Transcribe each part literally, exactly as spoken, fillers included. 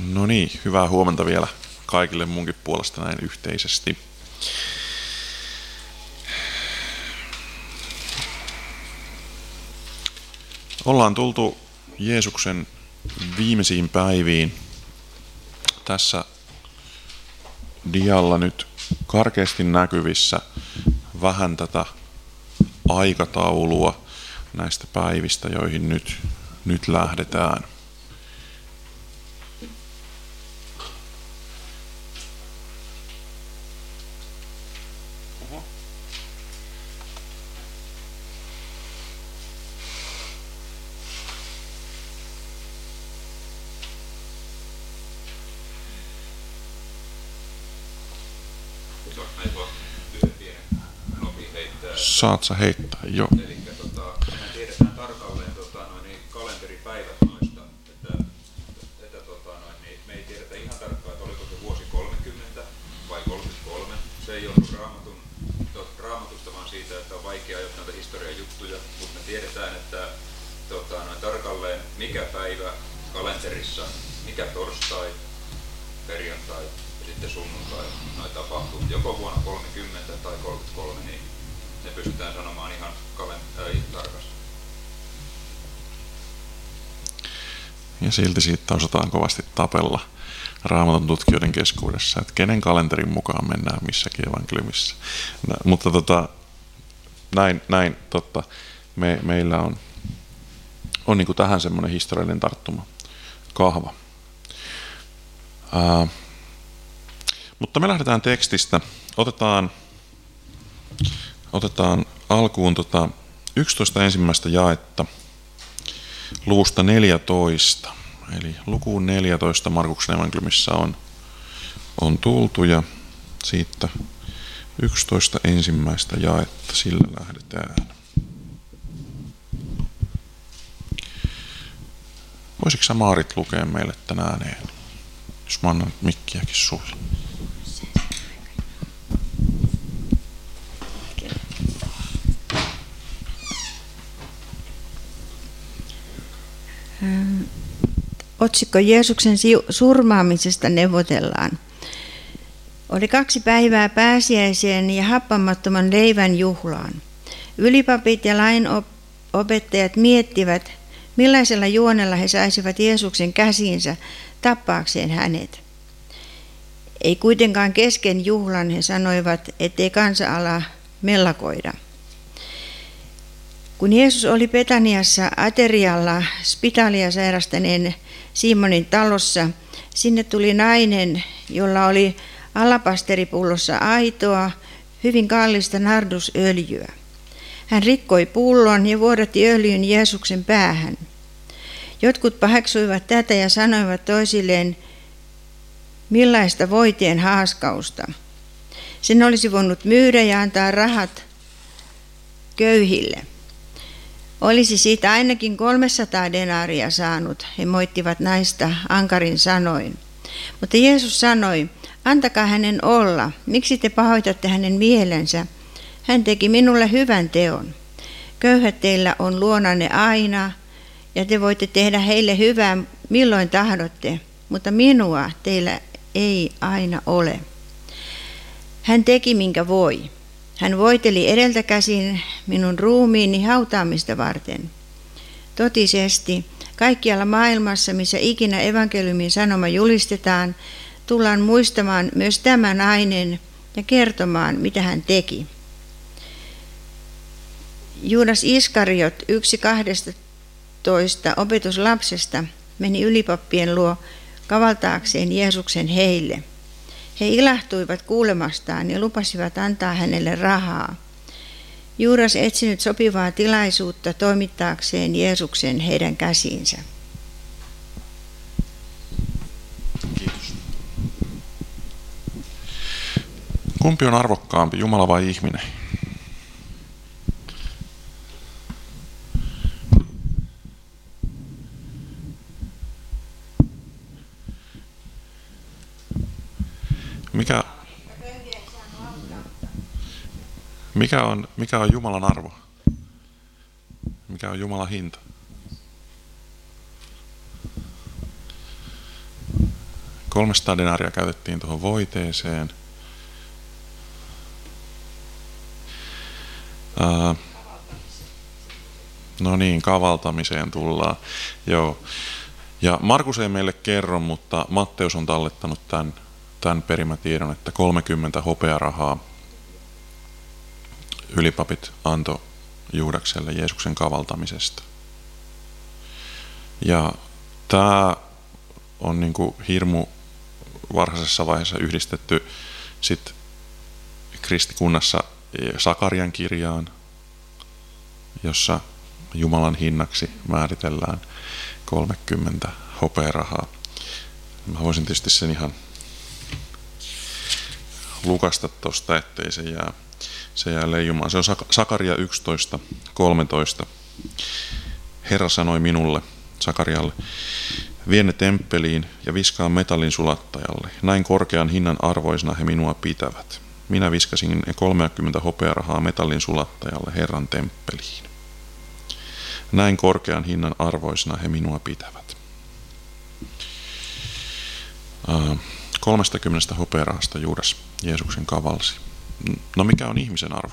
No niin, hyvää huomenta vielä kaikille munkin puolesta näin yhteisesti. Ollaan tultu Jeesuksen viimeisiin päiviin. Tässä dialla nyt karkeasti näkyvissä vähän tätä aikataulua näistä päivistä, joihin nyt, nyt lähdetään. Saat sä heittää, joo. Eli tota, me tiedetään tarkalleen tota, noin, niin kalenteripäivät noista, että, että tota, noin, niin, me ei tiedetä ihan tarkkaan, että oliko se vuosi kolmekymmentä vai kolmekymmentäkolme. Se ei johdu raamatun, to, raamatusta, vaan siitä, että on vaikea ajatella näitä historian juttuja, mutta me tiedetään, että tota, noin, tarkalleen mikä päivä kalenterissa, mikä torstai, perjantai ja sitten sunnuntai noin tapahtuu. Joko vuonna kolmekymmentä tai kolmekymmentäkolme, niin ne pystytään sanomaan ihan kalent- äh, tarkasti. Ja silti siitä osataan kovasti tapella Raamatun tutkijoiden keskuudessa, että kenen kalenterin mukaan mennään missäkin evankeliumissa. No, mutta tota, näin, näin totta, me, meillä on, on niin kuin tähän semmoinen historiallinen tarttuma, kahva. Ää, mutta me lähdetään tekstistä, otetaan Otetaan alkuun tota yksitoista ensimmäistä jaetta luvusta neljätoista. Eli lukuun neljätoista Markuksen evankeliumissa on, on tultu ja siitä yksitoista ensimmäistä jaetta sillä lähdetään. Voisitko sä Maarit lukea meille tänään ääneen, jos mä annan mikkiäkin sulle? Otsikko Jeesuksen surmaamisesta neuvotellaan. Oli kaksi päivää pääsiäiseen ja happamattoman leivän juhlaan. Ylipapit ja lainopettajat miettivät, millaisella juonella he saisivat Jeesuksen käsiinsä tappaakseen hänet. Ei kuitenkaan kesken juhlan he sanoivat, ettei kansa ala mellakoida. Kun Jeesus oli Betaniassa aterialla spitaalia sairastaneen Simonin talossa, sinne tuli nainen, jolla oli alapasteripullossa aitoa, hyvin kallista nardusöljyä. Hän rikkoi pullon ja vuodatti öljyn Jeesuksen päähän. Jotkut paheksuivat tätä ja sanoivat toisilleen, millaista voiteen haaskausta. Sen olisi voinut myydä ja antaa rahat köyhille. Olisi siitä ainakin kolmesataa denaaria saanut, he moittivat naista ankarin sanoin. Mutta Jeesus sanoi, antakaa hänen olla, miksi te pahoitatte hänen mielensä? Hän teki minulle hyvän teon. Köyhät teillä on luonanne aina, ja te voitte tehdä heille hyvää milloin tahdotte, mutta minua teillä ei aina ole. Hän teki minkä voi. Hän voiteli edeltä käsin minun ruumiini hautaamista varten. Totisesti, kaikkialla maailmassa, missä ikinä evankeliumin sanoma julistetaan, tullaan muistamaan myös tämä nainen ja kertomaan, mitä hän teki. Juudas Iskariot, yksi kahdestatoista opetuslapsesta, meni ylipappien luo kavaltaakseen Jeesuksen heille. He ilahtuivat kuulemastaan ja lupasivat antaa hänelle rahaa. Juudas etsinyt sopivaa tilaisuutta toimittaakseen Jeesuksen heidän käsiinsä. Kiitos. Kumpi on arvokkaampi, Jumala vai ihminen? Mikä, mikä, on, mikä on Jumalan arvo? Mikä on Jumalan hinta? kolmesataa denaria käytettiin tuohon voiteeseen. Ää, no niin, kavaltamiseen tullaan. Joo. Ja Markus ei meille kerro, mutta Matteus on tallettanut tämän, tämän perimätiedon, että kolmekymmentä hopearahaa ylipapit antoi Juudakselle Jeesuksen kavaltamisesta. Ja tämä on niin kuin hirmu varhaisessa vaiheessa yhdistetty sit kristikunnassa Sakarian kirjaan, jossa Jumalan hinnaksi määritellään kolmekymmentä hopearahaa. Mä voisin tietysti sen ihan lukasta tuosta, ettei se jää, se jää leijumaan. Se on Sakaria yksitoista kolmetoista. Herra sanoi minulle, Sakarialle, vie ne temppeliin ja viskaa metallin sulattajalle. Näin korkean hinnan arvoisena he minua pitävät. Minä viskasin ne kolmekymmentä hopearahaa metallin sulattajalle Herran temppeliin. Näin korkean hinnan arvoisena he minua pitävät. kolmekymmentä hopearahasta Juudas Jeesuksen kavalsi. No mikä on ihmisen arvo?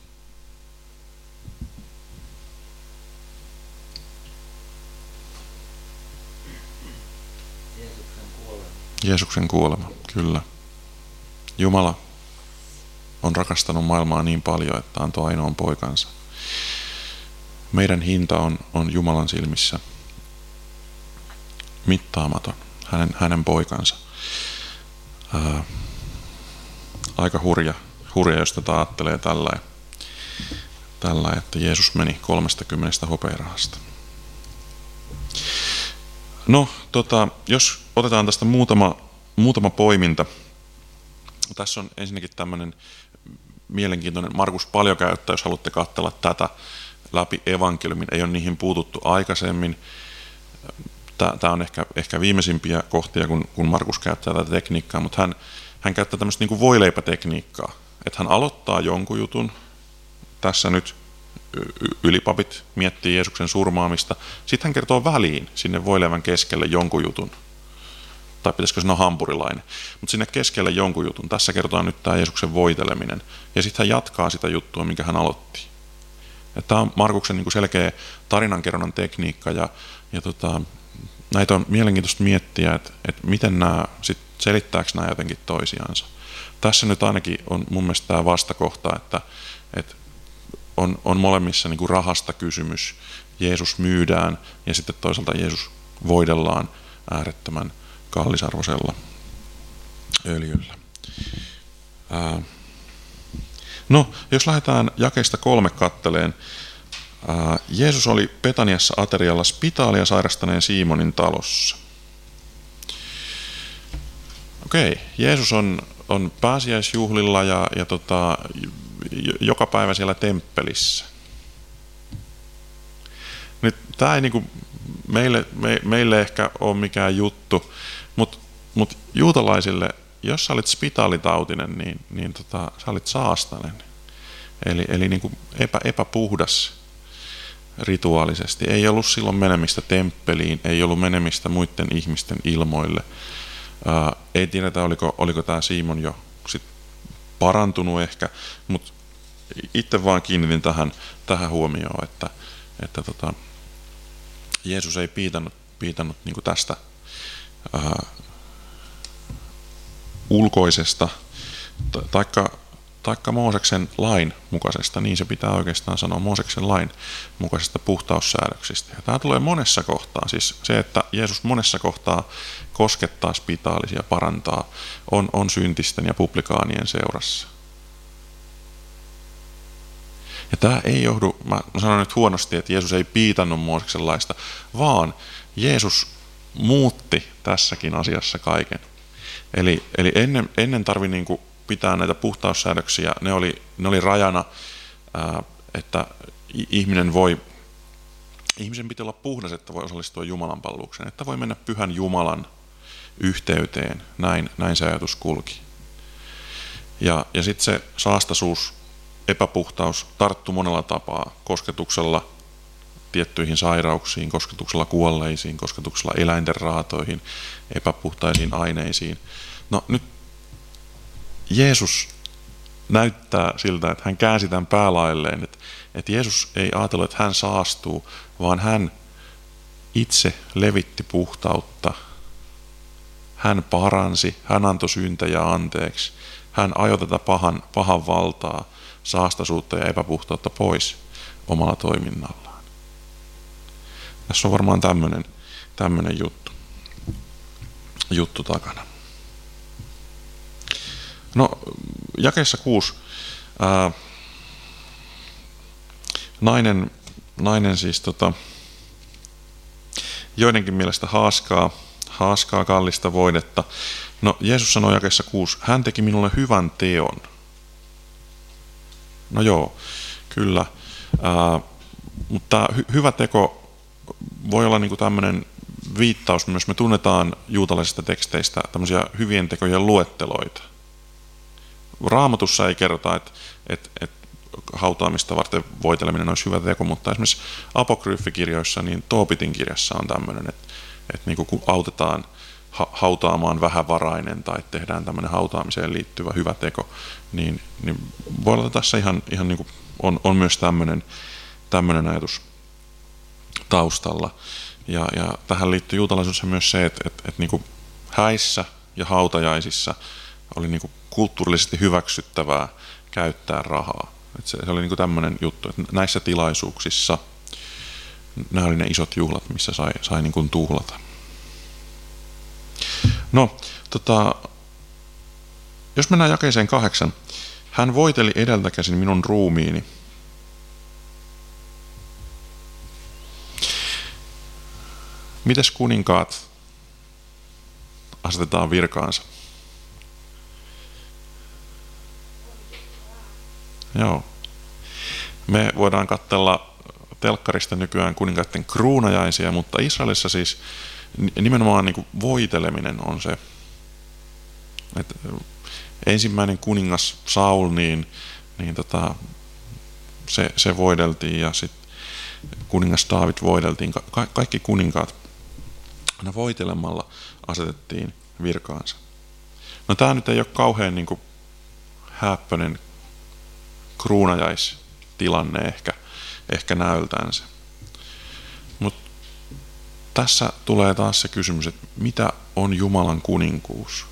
Jeesuksen kuolema. Jeesuksen kuolema, kyllä. Jumala on rakastanut maailmaa niin paljon, että antoi ainoan poikansa. Meidän hinta on, on Jumalan silmissä mittaamaton, hänen, hänen poikansa. Ää, aika hurja, hurja, jos tätä ajattelee tällä, tällä, että Jeesus meni kolmekymmentä hopearahasta. No, tota, jos otetaan tästä muutama, muutama poiminta. Tässä on ensinnäkin tämmöinen mielenkiintoinen, Markus paljon käyttää, jos haluatte katsella tätä läpi evankeliumin, ei ole niihin puututtu aikaisemmin. Tämä on ehkä, ehkä viimeisimpiä kohtia, kun, kun Markus käyttää tätä tekniikkaa, mutta hän, hän käyttää tämmöistä niin kuin voileipätekniikkaa, että hän aloittaa jonkun jutun, tässä nyt ylipapit miettii Jeesuksen surmaamista, sitten hän kertoo väliin sinne voileivän keskelle jonkun jutun, tai pitäisikö sanoa hampurilainen, mutta sinne keskelle jonkun jutun. Tässä kertoo nyt tämä Jeesuksen voiteleminen, ja sitten hän jatkaa sitä juttua, minkä hän aloitti. Tämä on Markuksen niin kuin selkeä tarinankerronnan tekniikka, ja, ja tota, näitä on mielenkiintoista miettiä, että, että miten nämä, sit selittääkö nämä jotenkin toisiansa. Tässä nyt ainakin on mun mielestä tämä vastakohta, että, että on, on molemmissa niin kuin rahasta kysymys. Jeesus myydään ja sitten toisaalta Jeesus voidellaan äärettömän kallisarvoisella öljyllä. Ää, no, jos lähdetään jakeesta kolme katteleen. Ää, Jeesus oli Betaniassa aterialla spitaalia sairastaneen Simonin talossa. Okei, Jeesus on, on pääsiäisjuhlilla ja, ja tota, joka päivä siellä temppelissä. Nyt tämä ei niinku meille, me, meille ehkä ole mikään juttu, mutta mut juutalaisille, jos sä olit spitaalitautinen, niin, niin tota, sä olit saastainen. Eli, eli niinku epä, epäpuhdas rituaalisesti. Ei ollut silloin menemistä temppeliin, ei ollut menemistä muiden ihmisten ilmoille. Ää, ei tiedetä, oliko, oliko tämä Simon jo sit parantunut ehkä, mutta itse vaan kiinnitin tähän, tähän huomioon, että, että tota, Jeesus ei piitannut, piitannut niin kuin tästä ää, ulkoisesta taikka, taikka Mooseksen lain mukaisesta, niin se pitää oikeastaan sanoa, Mooseksen lain mukaisesta puhtaussäädöksistä. Ja tämä tulee monessa kohtaa, siis se, että Jeesus monessa kohtaa koskettaa spitaalisia, parantaa, on, on syntisten ja publikaanien seurassa. Ja tämä ei johdu, mä sanon nyt huonosti, että Jeesus ei piitannut Mooseksen laista, vaan Jeesus muutti tässäkin asiassa kaiken. Eli, eli ennen, ennen tarvitsi niin kuin pitää näitä puhtaussäädöksiä, ne oli, ne oli rajana, ää, että ihminen voi, ihmisen piti olla puhdas, että voi osallistua Jumalan palvelukseen, että voi mennä pyhän Jumalan yhteyteen, näin, näin se ajatus kulki. Ja, ja sitten se saastaisuus, epäpuhtaus tarttu monella tapaa, kosketuksella, tiettyihin sairauksiin, kosketuksella kuolleisiin, kosketuksella eläinten raatoihin, epäpuhtaisiin aineisiin. No nyt Jeesus näyttää siltä, että hän käänsi tämän päälailleen, että, että Jeesus ei ajatellut, että hän saastuu, vaan hän itse levitti puhtautta. Hän paransi, hän antoi syntejä anteeksi, hän ajoi tätä pahan, pahan valtaa, saastaisuutta ja epäpuhtautta pois omalla toiminnallaan. Tässä on varmaan tämmöinen, tämmöinen juttu, juttu takana. No, jakeessa kuusi. Ää, nainen, nainen siis tota, joidenkin mielestä haaskaa, haaskaa kallista voidetta. No, Jeesus sanoi jakeessa kuusi, hän teki minulle hyvän teon. No joo, kyllä. Ää, mutta hy- hyvä teko voi olla niinku tämmöinen viittaus myös. Me tunnetaan juutalaisista teksteistä tämmöisiä hyvien tekojen luetteloita. Raamatussa ei kerrota, että, että, että hautaamista varten voiteleminen olisi hyvä teko, mutta esimerkiksi apokryyfikirjoissa, niin Toobitin kirjassa on tämmöinen, että, että niin kuin autetaan ha- hautaamaan vähävarainen tai tehdään tämmöinen hautaamiseen liittyvä hyvä teko, niin, niin voi olla tässä ihan, ihan niin kuin on, on myös tämmöinen, tämmöinen ajatus taustalla. Ja, ja tähän liittyy juutalaisuudessa myös se, että, että, että niin kuin häissä ja hautajaisissa oli niin kuin kulttuurillisesti hyväksyttävää käyttää rahaa. Että se, se oli niin kuin tämmöinen juttu, että näissä tilaisuuksissa nämä oli ne isot juhlat, missä sai, sai niin kuin tuhlata. No, tota, jos mennään jakeeseen kahdeksan. Hän voiteli edeltäkäsin minun ruumiini. Mites kuninkaat asetetaan virkaansa? Joo. Me voidaan katsella telkkarista nykyään kuninkaiden kruunajaisia, mutta Israelissa siis nimenomaan niin kuin voiteleminen on se, että ensimmäinen kuningas Saul, niin, niin tota, se, se voideltiin ja sitten kuningas Daavid voideltiin. Ka- kaikki kuninkaat aina voitelemalla asetettiin virkaansa. No tämä nyt ei ole kauhean niin kuin häppöinen kruunajaistilanne ehkä, ehkä näöltänsä. Mutta tässä tulee taas se kysymys, että mitä on Jumalan kuninkuus?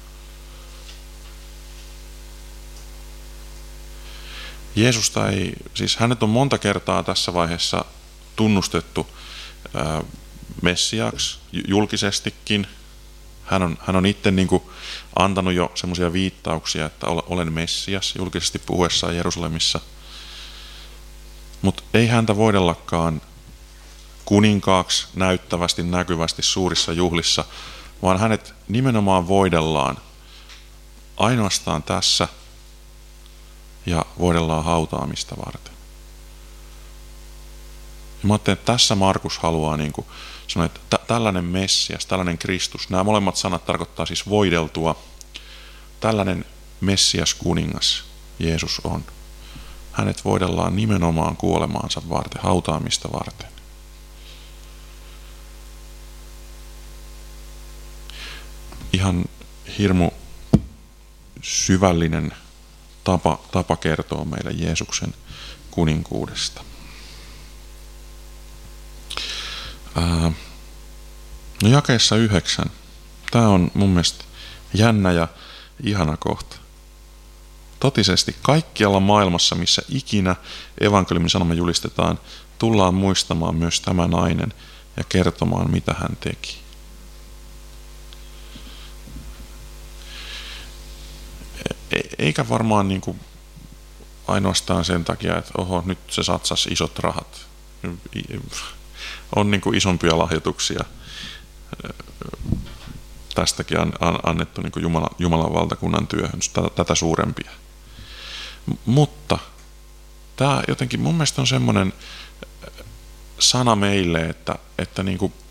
Jeesusta ei, siis hänet on monta kertaa tässä vaiheessa tunnustettu ää, Messiaaksi julkisestikin. Hän on, hän on itse niin kuin antanut jo semmoisia viittauksia, että olen Messias julkisesti puhuessaan Jerusalemissa. Mutta ei häntä voidellakaan kuninkaaksi näyttävästi, näkyvästi suurissa juhlissa, vaan hänet nimenomaan voidellaan ainoastaan tässä ja voidellaan hautaamista varten. Ja mä ajattelin, että tässä Markus haluaa niin kuin sanoa, että t- tällainen Messias, tällainen Kristus, nämä molemmat sanat tarkoittaa siis voideltua. Tällainen Messias kuningas Jeesus on. Hänet voidellaan nimenomaan kuolemaansa varten, hautaamista varten. Ihan hirmu syvällinen tapa, tapa kertoa meille Jeesuksen kuninkuudesta. Ää, no jakeessa yhdeksän. Tämä on mun mielestä jännä ja ihana kohta. Totisesti kaikkialla maailmassa, missä ikinä evankeliumin sanoma julistetaan, tullaan muistamaan myös tämä nainen ja kertomaan, mitä hän teki. Eikä varmaan niin kuin ainoastaan sen takia, että oho, nyt se satsasi isot rahat. On niin kuin isompia lahjoituksia tästäkin annettu niin kuin Jumalan, Jumalan valtakunnan työhön, tätä suurempia. Mutta tämä jotenkin mun mielestä on semmoinen sana meille, että, että niin kuin,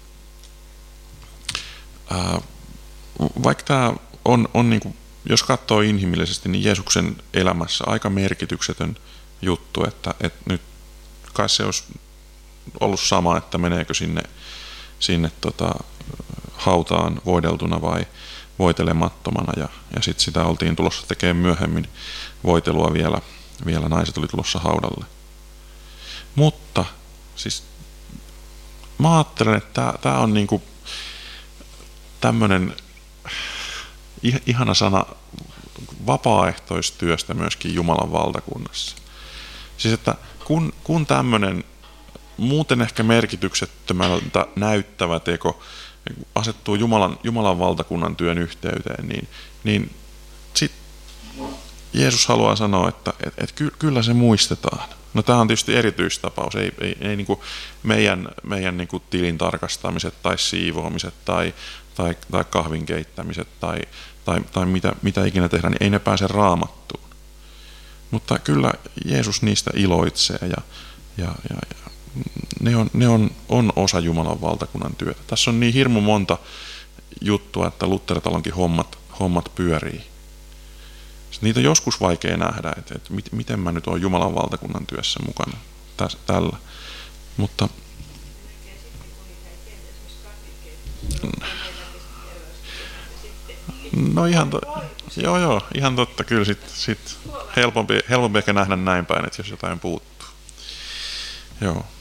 ää, vaikka tämä on, on niin kuin, jos katsoo inhimillisesti, niin Jeesuksen elämässä aika merkityksetön juttu, että, että nyt kai se olisi ollut sama, että meneekö sinne, sinne tota, hautaan voideltuna vai voitelemattomana, ja, ja sitten sitä oltiin tulossa tekemään myöhemmin voitelua vielä, vielä naiset oli tulossa haudalle. Mutta siis mä ajattelen, että tämä on niinku tämmöinen ihana sana vapaaehtoistyöstä myöskin Jumalan valtakunnassa. Siis että kun, kun tämmöinen muuten ehkä merkityksettömältä näyttävä teko asettuu Jumalan, Jumalan valtakunnan työn yhteyteen, niin, niin sit Jeesus haluaa sanoa, että et, et ky, kyllä se muistetaan. No tämä on tietysti erityistapaus, ei, ei, ei niin kuin meidän, meidän niin kuin tilin tarkastamiset tai siivoamiset tai, tai, tai kahvin keittämiset tai, tai, tai mitä, mitä ikinä tehdään, niin ei ne pääse Raamattuun. Mutta kyllä Jeesus niistä iloitsee ja, ja, ja, ja ne, on, ne on, on osa Jumalan valtakunnan työtä. Tässä on niin hirmu monta juttua, että Luthertalonkin hommat, hommat pyörii. Niitä on joskus vaikea nähdä, että, että miten mä nyt olen Jumalan valtakunnan työssä mukana täs, tällä. Mutta no ihan, to, joo, joo, ihan totta, kyllä sit, sit helpompi, helpompi ehkä nähdä näin päin, että jos jotain puuttuu. Joo.